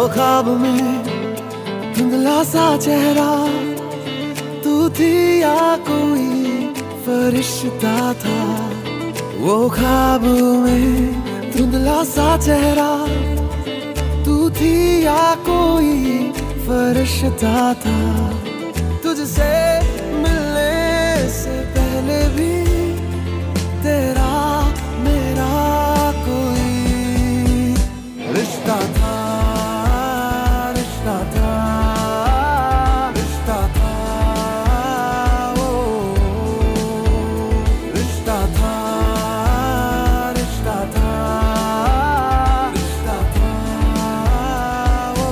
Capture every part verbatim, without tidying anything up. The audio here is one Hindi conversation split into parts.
ख्वाब में धुंधला सा चेहरा तू थी या कोई फरिश्ता था। वो ख्वाब में धुंधला सा चेहरा तू थी या कोई फरिश्ता था। तुझसे मिलने से पहले भी तेरा मेरा कोई रिश्ता था, रिश्ता था, रिश्ता था, ओ रिश्ता था, रिश्ता था, रिश्ता था, ओ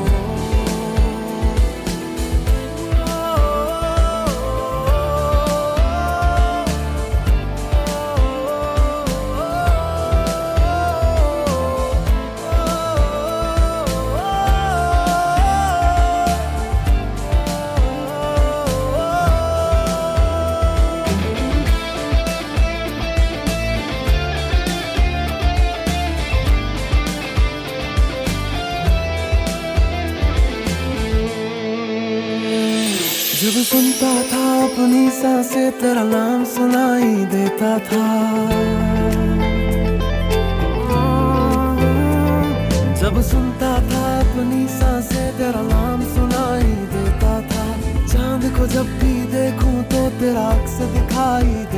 जब सुनता था अपनी सांसें तेरा नाम सुनाई देता था। जब सुनता था अपनी सांसें तेरा नाम सुनाई देता था। चांद को जब भी देखूं तो तेरा अक्स दिखाई